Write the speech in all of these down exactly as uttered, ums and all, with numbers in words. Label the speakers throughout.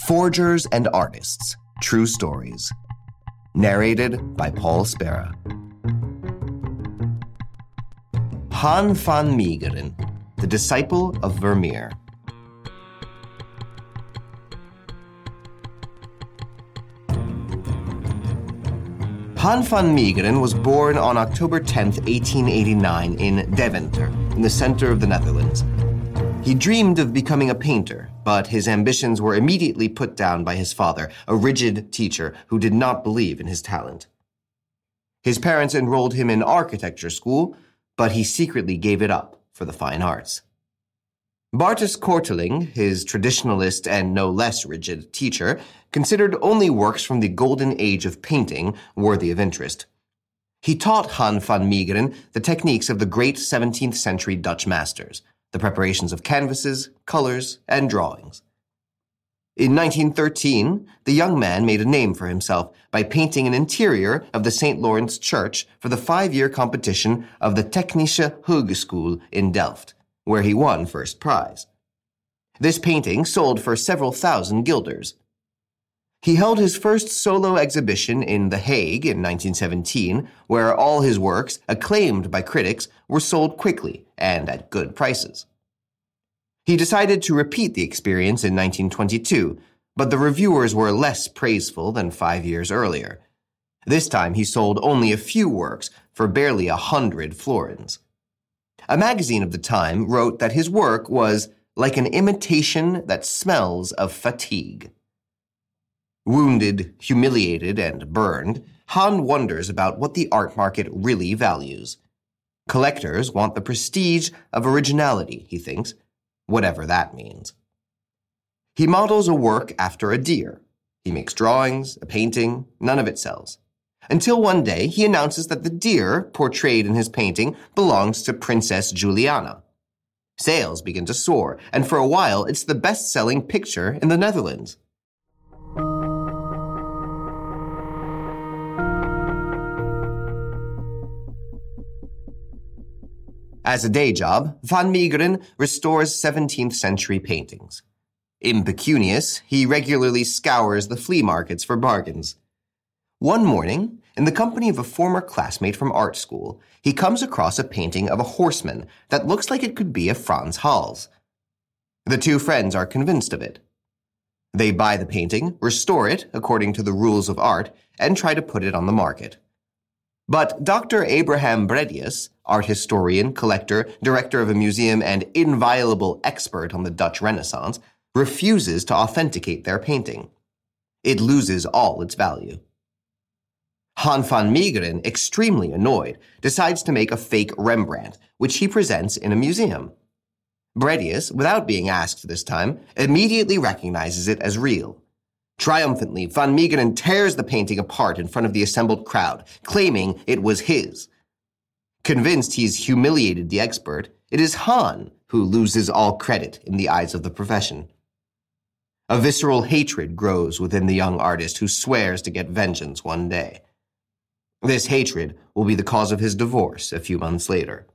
Speaker 1: Forgers and Artists, True Stories. Narrated by Paul Spera. Han van Meegeren, the disciple of Vermeer. Han van Meegeren was born on October tenth, eighteen eighty-nine in Deventer, in the center of the Netherlands. He dreamed of becoming a painter, but his ambitions were immediately put down by his father, a rigid teacher who did not believe in his talent. His parents enrolled him in architecture school, but he secretly gave it up for the fine arts. Bartus Korteling, his traditionalist and no less rigid teacher, considered only works from the golden age of painting worthy of interest. He taught Han van Meegeren the techniques of the great seventeenth century Dutch masters, the preparations of canvases, colors, and drawings. In nineteen thirteen, the young man made a name for himself by painting an interior of the Saint Lawrence Church for the five-year competition of the Technische Hogeschool in Delft, where he won first prize. This painting sold for several thousand guilders. He held his first solo exhibition in The Hague in nineteen seventeen, where all his works, acclaimed by critics, were sold quickly and at good prices. He decided to repeat the experience in nineteen twenty-two, but the reviewers were less praiseful than five years earlier. This time he sold only a few works for barely a hundred florins. A magazine of the time wrote that his work was like an imitation that smells of fatigue. Wounded, humiliated, and burned, Han wonders about what the art market really values. Collectors want the prestige of originality, he thinks, whatever that means. He models a work after a deer. He makes drawings, a painting, none of it sells. Until one day he announces that the deer portrayed in his painting belongs to Princess Juliana. Sales begin to soar, and for a while it's the best-selling picture in the Netherlands. As a day job, van Meegeren restores seventeenth century paintings. Impecunious, he regularly scours the flea markets for bargains. One morning, in the company of a former classmate from art school, he comes across a painting of a horseman that looks like it could be a Frans Hals. The two friends are convinced of it. They buy the painting, restore it according to the rules of art, and try to put it on the market. But Doctor Abraham Bredius, art historian, collector, director of a museum, and inviolable expert on the Dutch Renaissance, refuses to authenticate their painting. It loses all its value. Han van Meegeren, extremely annoyed, decides to make a fake Rembrandt, which he presents in a museum. Bredius, without being asked this time, immediately recognizes it as real. Triumphantly, van Meegeren tears the painting apart in front of the assembled crowd, claiming it was his. Convinced he's humiliated the expert, it is Han who loses all credit in the eyes of the profession. A visceral hatred grows within the young artist who swears to get vengeance one day. This hatred will be the cause of his divorce a few months later.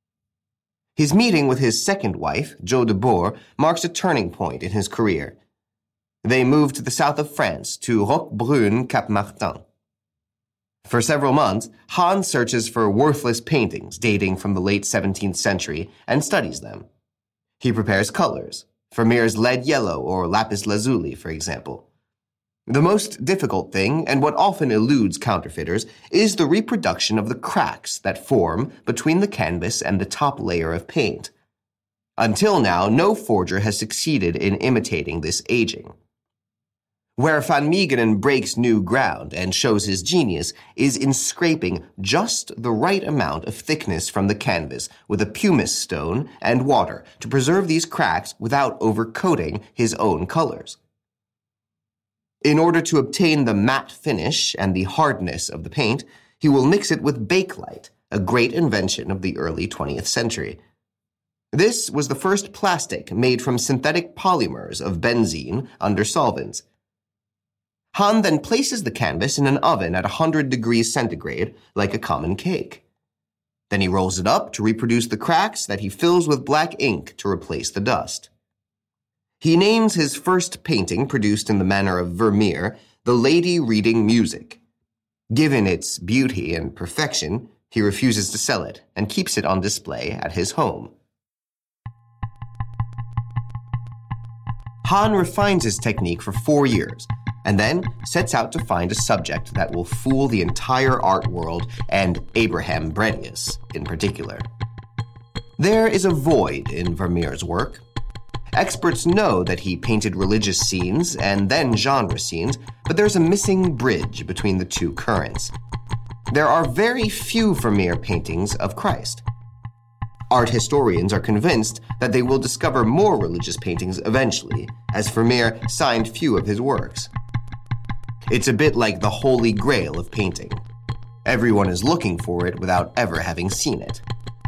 Speaker 1: His meeting with his second wife, Jo de Boer, marks a turning point in his career. They moved to the south of France, to Roquebrune-Cap-Martin. For several months, Han searches for worthless paintings dating from the late seventeenth century and studies them. He prepares colors, Vermeer's lead yellow or lapis lazuli, for example. The most difficult thing, and what often eludes counterfeiters, is the reproduction of the cracks that form between the canvas and the top layer of paint. Until now, no forger has succeeded in imitating this aging. Where van Meegeren breaks new ground and shows his genius is in scraping just the right amount of thickness from the canvas with a pumice stone and water to preserve these cracks without overcoating his own colors. In order to obtain the matte finish and the hardness of the paint, he will mix it with bakelite, a great invention of the early twentieth century. This was the first plastic made from synthetic polymers of benzene under solvents. Han then places the canvas in an oven at one hundred degrees centigrade, like a common cake. Then he rolls it up to reproduce the cracks that he fills with black ink to replace the dust. He names his first painting, produced in the manner of Vermeer, The Lady Reading Music. Given its beauty and perfection, he refuses to sell it and keeps it on display at his home. Hahn refines his technique for four years, and then sets out to find a subject that will fool the entire art world and Abraham Bredius in particular. There is a void in Vermeer's work. Experts know that he painted religious scenes and then genre scenes, but there's a missing bridge between the two currents. There are very few Vermeer paintings of Christ. Art historians are convinced that they will discover more religious paintings eventually, as Vermeer signed few of his works. It's a bit like the holy grail of painting. Everyone is looking for it without ever having seen it.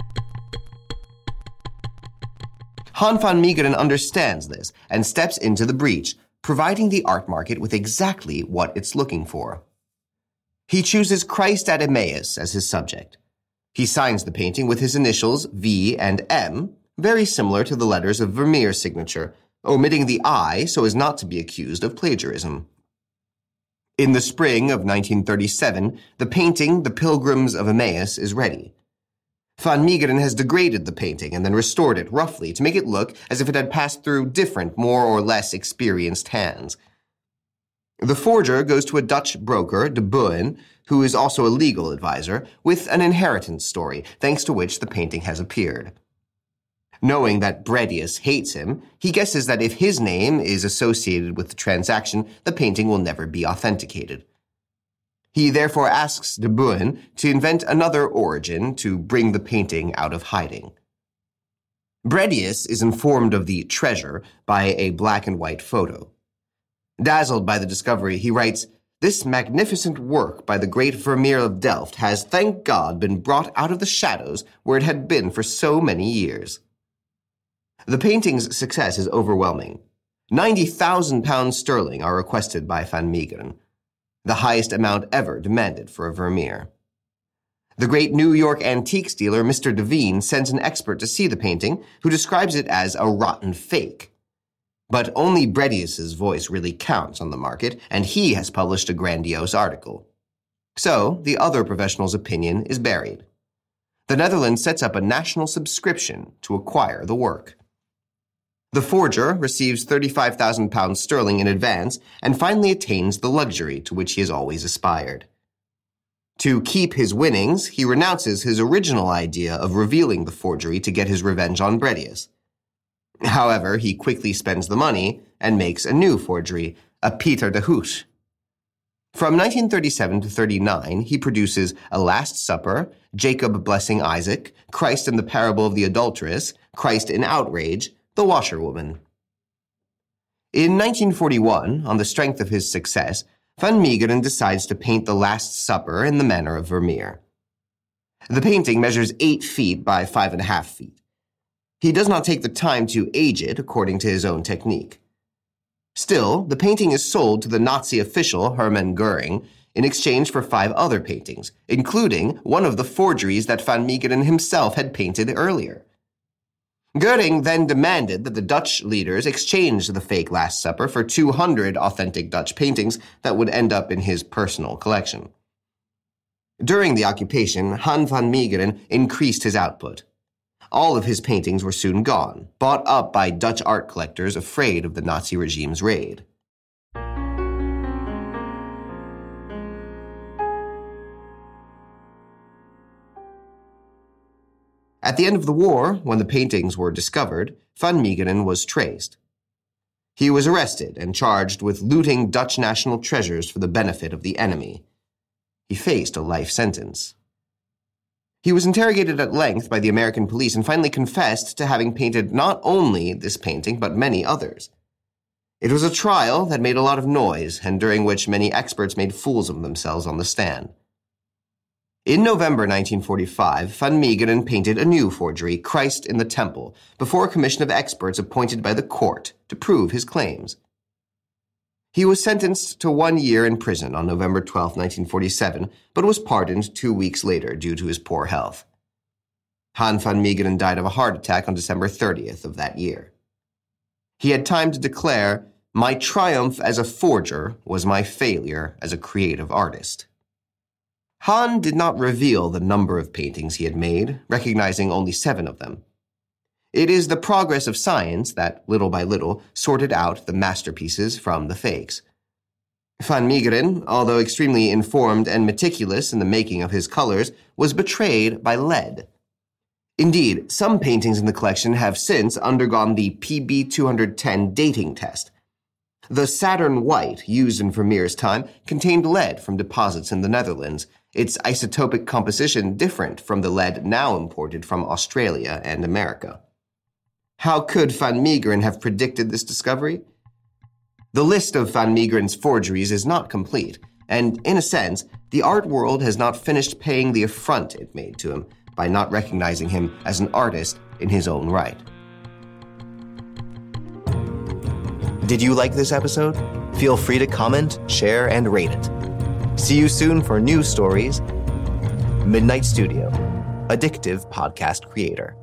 Speaker 1: Han van Meegeren understands this and steps into the breach, providing the art market with exactly what it's looking for. He chooses Christ at Emmaus as his subject. He signs the painting with his initials V and M, very similar to the letters of Vermeer's signature, omitting the I so as not to be accused of plagiarism. In the spring of nineteen thirty-seven, the painting The Pilgrims of Emmaus is ready. Van Meegeren has degraded the painting and then restored it roughly to make it look as if it had passed through different, more or less experienced hands. The forger goes to a Dutch broker, De Boen, who is also a legal advisor, with an inheritance story, thanks to which the painting has appeared. Knowing that Bredius hates him, he guesses that if his name is associated with the transaction, the painting will never be authenticated. He therefore asks De Boen to invent another origin to bring the painting out of hiding. Bredius is informed of the treasure by a black and white photo. Dazzled by the discovery, he writes, "This magnificent work by the great Vermeer of Delft has, thank God, been brought out of the shadows where it had been for so many years." The painting's success is overwhelming. ninety thousand pounds sterling are requested by Van Meegeren, the highest amount ever demanded for a Vermeer. The great New York antiques dealer Mister Devine sends an expert to see the painting, who describes it as a rotten fake. But only Bredius's voice really counts on the market, and he has published a grandiose article. So, the other professional's opinion is buried. The Netherlands sets up a national subscription to acquire the work. The forger receives thirty-five thousand pounds sterling in advance and finally attains the luxury to which he has always aspired. To keep his winnings, he renounces his original idea of revealing the forgery to get his revenge on Bredius. However, he quickly spends the money and makes a new forgery, a Pieter de Hoes. From nineteen thirty-seven to thirty-nine, he produces A Last Supper, Jacob Blessing Isaac, Christ and the Parable of the Adulteress, Christ in Outrage, The Washerwoman. In nineteen forty-one, on the strength of his success, Van Meegeren decides to paint The Last Supper in the manner of Vermeer. The painting measures eight feet by five and a half feet. He does not take the time to age it according to his own technique. Still, the painting is sold to the Nazi official Hermann Goering in exchange for five other paintings, including one of the forgeries that Van Meegeren himself had painted earlier. Goering then demanded that the Dutch leaders exchange the fake Last Supper for two hundred authentic Dutch paintings that would end up in his personal collection. During the occupation, Han van Meegeren increased his output. All of his paintings were soon gone, bought up by Dutch art collectors afraid of the Nazi regime's raid. At the end of the war, when the paintings were discovered, Van Meegeren was traced. He was arrested and charged with looting Dutch national treasures for the benefit of the enemy. He faced a life sentence. He was interrogated at length by the American police and finally confessed to having painted not only this painting, but many others. It was a trial that made a lot of noise, and during which many experts made fools of themselves on the stand. In November nineteen forty-five, Van Meegeren painted a new forgery, Christ in the Temple, before a commission of experts appointed by the court to prove his claims. He was sentenced to one year in prison on November twelfth, nineteen forty-seven, but was pardoned two weeks later due to his poor health. Han van Meegeren died of a heart attack on December thirtieth of that year. He had time to declare, "My triumph as a forger was my failure as a creative artist." Hahn did not reveal the number of paintings he had made, recognizing only seven of them. It is the progress of science that, little by little, sorted out the masterpieces from the fakes. Van Meegeren, although extremely informed and meticulous in the making of his colors, was betrayed by lead. Indeed, some paintings in the collection have since undergone the P B two ten dating test. The Saturn White, used in Vermeer's time, contained lead from deposits in the Netherlands, its isotopic composition different from the lead now imported from Australia and America. How could Van Meegeren have predicted this discovery? The list of Van Meegeren's forgeries is not complete, and in a sense, the art world has not finished paying the affront it made to him by not recognizing him as an artist in his own right. Did you like this episode? Feel free to comment, share, and rate it. See you soon for new stories. Midnight Studio, addictive podcast creator.